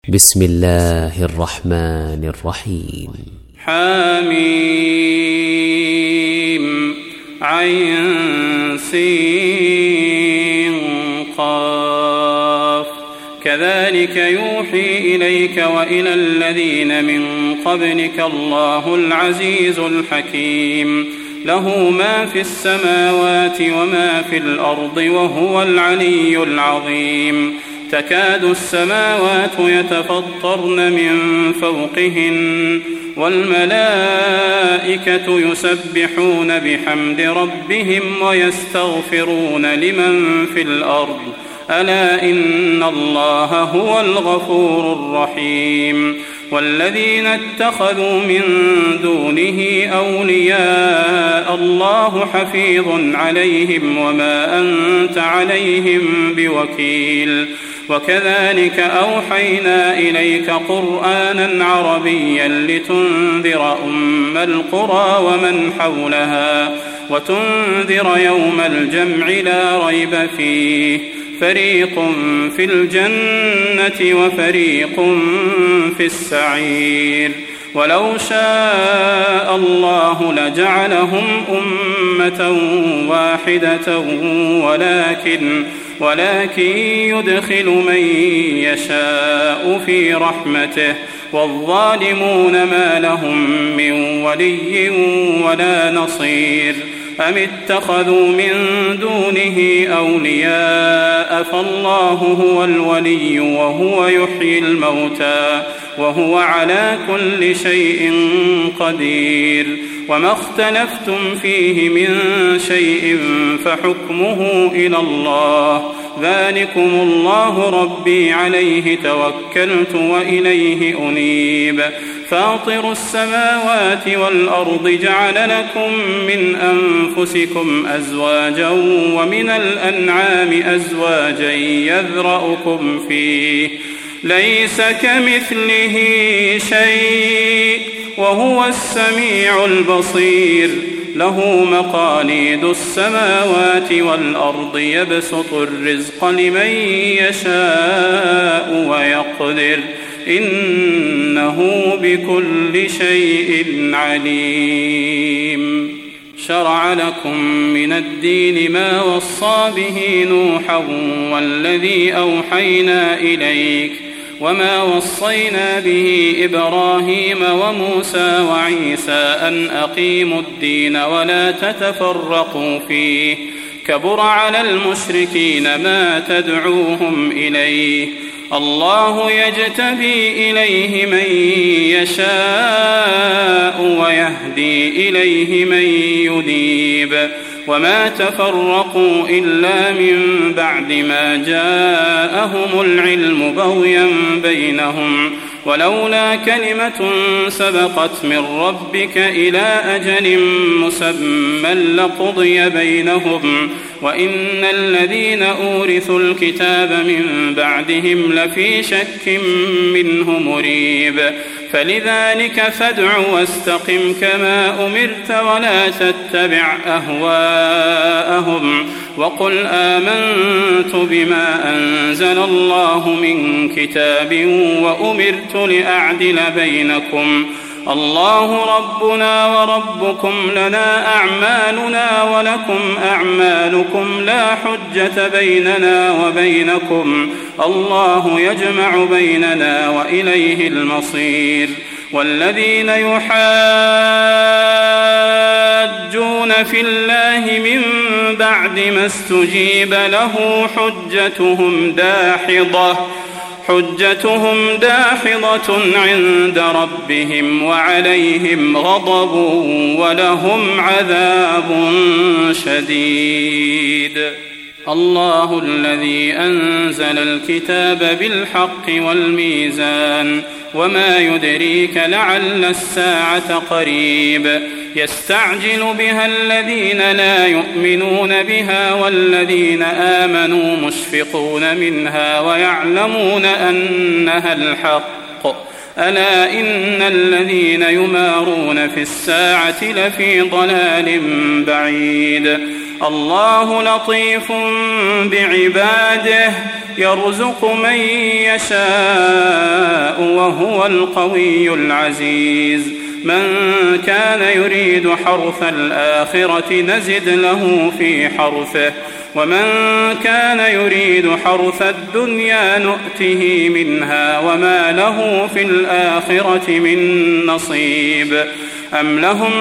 بسم الله الرحمن الرحيم. حميم عين سين قاف كذلك يوحي إليك وإلى الذين من قبلك الله العزيز الحكيم له ما في السماوات وما في الأرض وهو العلي العظيم تكاد السماوات يتفطرن من فوقهن والملائكة يسبحون بحمد ربهم ويستغفرون لمن في الأرض ألا إن الله هو الغفور الرحيم والذين اتخذوا من دونه أولياء الله حفيظ عليهم وما أنت عليهم بوكيل وكذلك أوحينا إليك قرآنا عربيا لتنذر أم القرى ومن حولها وتنذر يوم الجمع لا ريب فيه فريق في الجنة وفريق في السعير ولو شاء الله لجعلهم أمة واحدة ولكن يدخل من يشاء في رحمته والظالمون ما لهم من ولي ولا نصير أم اتخذوا من دونه أولياء فالله هو الولي وهو يحيي الموتى وهو على كل شيء قدير وما اختلفتم فيه من شيء فحكمه إلى الله ذلكم الله ربي عليه توكلت وإليه أنيب فاطر السماوات والأرض جعل لكم من أنفسكم أزواجا ومن الأنعام أزواجا يذرأكم فيه ليس كمثله شيء وهو السميع البصير له مقاليد السماوات والأرض يبسط الرزق لمن يشاء ويقدر إنه بكل شيء عليم شرع لكم من الدين ما وصى به نوحا والذي أوحينا إليك وما وصينا به إبراهيم وموسى وعيسى أن أقيموا الدين ولا تتفرقوا فيه كبر على المشركين ما تدعوهم إليه الله يجتبي إليه من يشاء ويهدي إليه من ينيب وما تفرقوا إلا من بعد ما جاءهم العلم بغيا بينهم ولولا كلمة سبقت من ربك إلى أجل مسمى لقضي بينهم وإن الذين أورثوا الكتاب من بعدهم لفي شك منه مريب فلذلك فادع واستقم كما أمرت ولا تتبع أهواءهم وقل آمنت بما أنزل الله من كتاب وأمرت لأعدل بينكم الله ربنا وربكم لنا أعمالنا ولكم أعمالكم لا حجة بيننا وبينكم الله يجمع بيننا وإليه المصير والذين يحاجون في الله من بعد ما استجيب له حجتهم داحضة عند ربهم وعليهم غضب ولهم عذاب شديد الله الذي أنزل الكتاب بالحق والميزان وما يدريك لعل الساعة قريب يستعجل بها الذين لا يؤمنون بها والذين آمنوا مشفقون منها ويعلمون أنها الحق ألا إن الذين يمارون في الساعة لفي ضلال بعيد الله لطيف بعباده يرزق من يشاء وهو القوي العزيز من كان يريد حرث الآخرة نزد له في حرثه ومن كان يريد حرث الدنيا نؤته منها وما له في الآخرة من نصيب أم لهم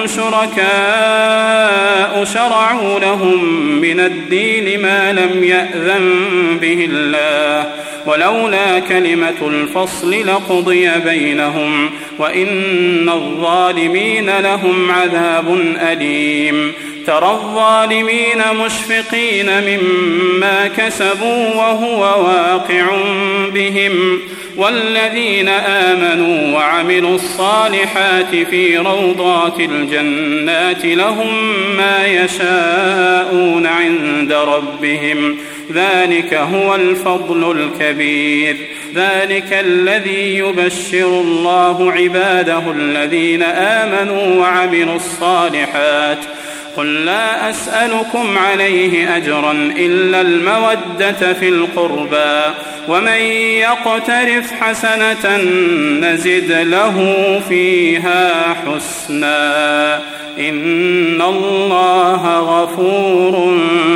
شركاء شرعوا لهم من الدين ما لم يأذن به الله ولولا كلمة الفصل لقضي بينهم وإن الظالمين لهم عذاب أليم ترى الظالمين مشفقين مما كسبوا وهو واقع بهم والذين آمنوا وعملوا الصالحات في روضات الجنات لهم ما يشاءون عند ربهم ذلك هو الفضل الكبير ذلك الذي يبشر الله عباده الذين آمنوا وعملوا الصالحات قل لا أسألكم عليه أجرا إلا المودة في القربى ومن يقترف حسنة نزد له فيها حسنا إن الله غفور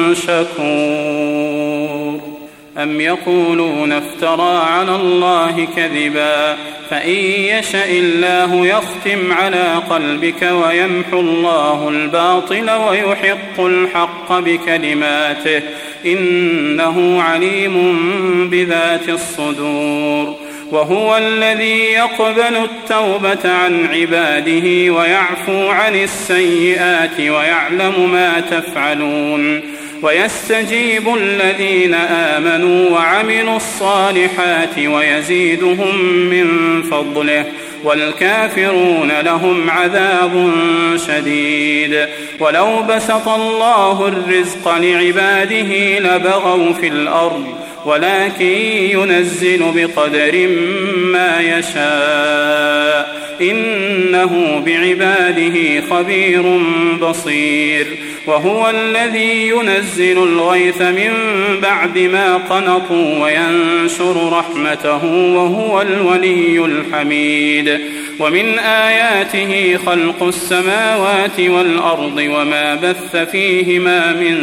شكور أم يقولون افترى على الله كذبا فإن يشأ الله يختم على قلبك ويمحو الله الباطل ويحق الحق بكلماته إنه عليم بذات الصدور وهو الذي يقبل التوبة عن عباده ويعفو عن السيئات ويعلم ما تفعلون ويستجيب الذين آمنوا وعملوا الصالحات ويزيدهم من فضله والكافرون لهم عذاب شديد ولو بسط الله الرزق لعباده لبغوا في الأرض ولكن ينزل بقدر ما يشاء إنه بعباده خبير بصير وهو الذي ينزل الغيث من بعد ما قنطوا وينشر رحمته وهو الولي الحميد ومن آياته خلق السماوات والأرض وما بث فيهما من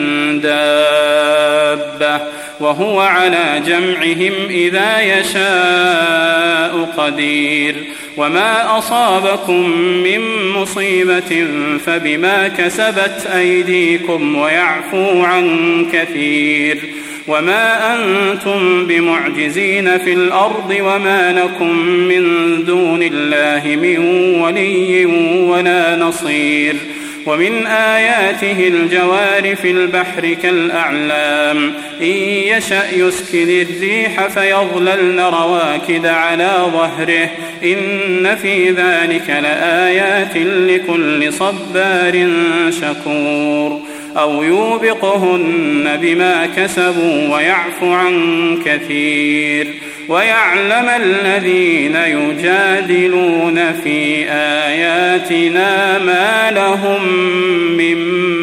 دابة وهو على جمعهم إذا يشاء قدير وما أصابكم من مصيبة فبما كسبت أيديكم ويعفو عن كثير وما أنتم بمعجزين في الأرض وما لكم من دون الله من ولي ولا نصير ومن آياته الجوار في البحر كالأعلام إن يشأ يسكن الريح فيظللن رواكد على ظهره إن في ذلك لآيات لكل صبار شكور أو يوبقهن بما كسبوا ويعفو عن كثير ويعلم الذين يجادلون في آياتنا ما لهم من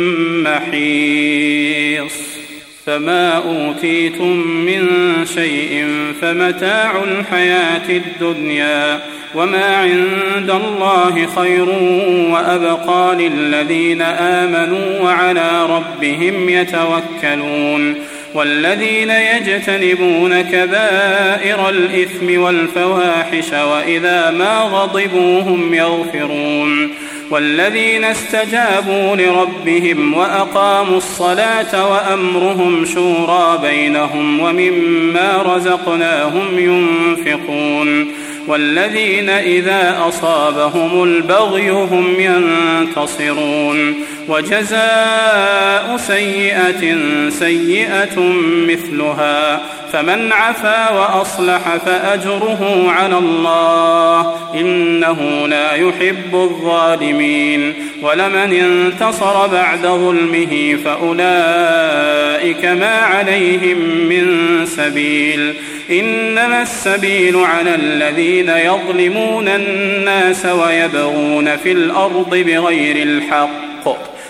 محيص فما أوتيتم من شيء فمتاع الحياة الدنيا وما عند الله خير وأبقى للذين آمنوا وعلى ربهم يتوكلون والذين يجتنبون كبائر الإثم والفواحش وإذا ما غضبوا هم يغفرون والذين استجابوا لربهم وأقاموا الصلاة وأمرهم شورى بينهم ومما رزقناهم ينفقون والذين إذا أصابهم البغي هم ينتصرون وجزاء سيئة سيئة مثلها فمن عفا وأصلح فأجره على الله إنه لا يحب الظالمين ولمن انتصر بعد ظلمه فأولئك ما عليهم من سبيل إنما السبيل على الذين يظلمون الناس ويبغون في الأرض بغير الحق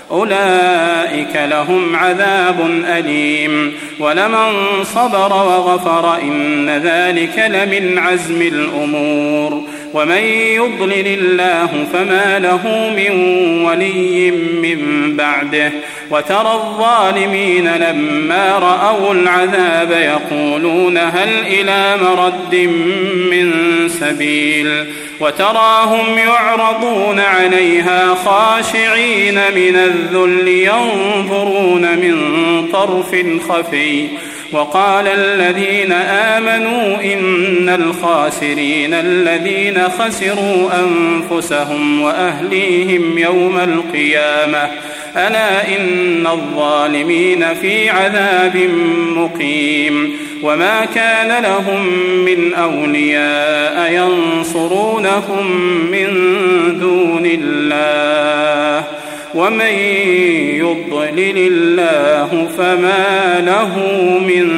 أولئك لهم عذاب أليم ولمن صبر وغفر إن ذلك لمن عزم الأمور ومن يضلل الله فما له من ولي من بعده وترى الظالمين لما رأوا العذاب يقولون هل إلى مرد من سبيل وتراهم يعرضون عليها خاشعين من الذل ينظرون من طرف خفي وقال الذين آمنوا إن الخاسرين الذين خسروا أنفسهم وأهليهم يوم القيامة ألا إن الظالمين في عذاب مقيم وما كان لهم من أولياء ينصرونهم من دون الله ومن يضلل الله فما له من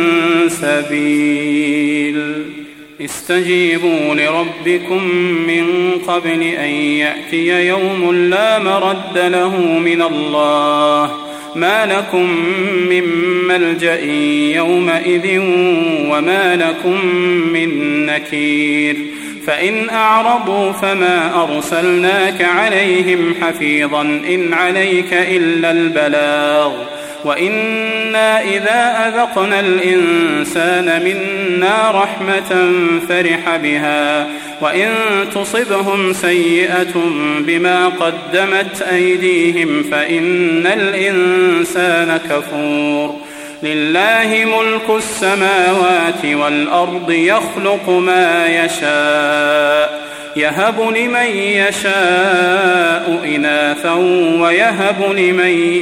سبيل استجيبوا لربكم من قبل أن يأتي يوم لا مرد له من الله ما لكم من ملجأ يومئذ وما لكم من نكير فإن أعرضوا فما أرسلناك عليهم حفيظا إن عليك إلا البلاغ وإنا إذا أذقنا الإنسان منا رحمة فرح بها وإن تصبهم سيئة بما قدمت أيديهم فإن الإنسان كفور لله ملك السماوات والأرض يخلق ما يشاء يهب لمن يشاء إناثا ويهب لمن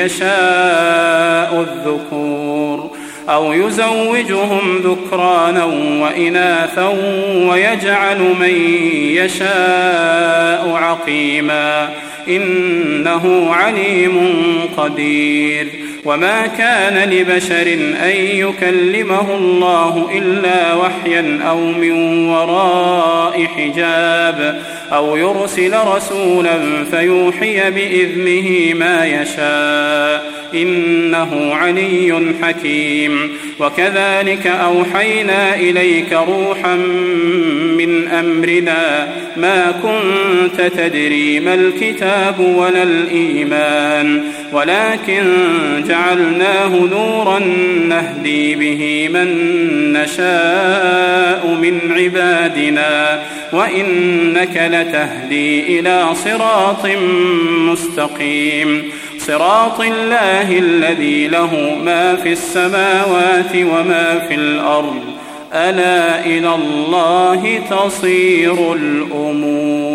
يشاء الذكور أو يزوجهم ذكرانا وإناثا ويجعل من يشاء عقيما إنه عليم قدير وما كان لبشر أن يكلمه الله إلا وحيا أو من وراء حجاب أو يرسل رسولا فيوحي بإذنه ما يشاء إنه علي حكيم وكذلك أوحينا إليك روحا من أمرنا ما كنت تدري ما الكتاب ولا الإيمان ولكن جعلناه نورا نهدي به من نشاء من عبادنا وإنك لتهدي إلى صراط مستقيم صراط الله الذي له ما في السماوات وما في الأرض ألا إلى الله تصير الأمور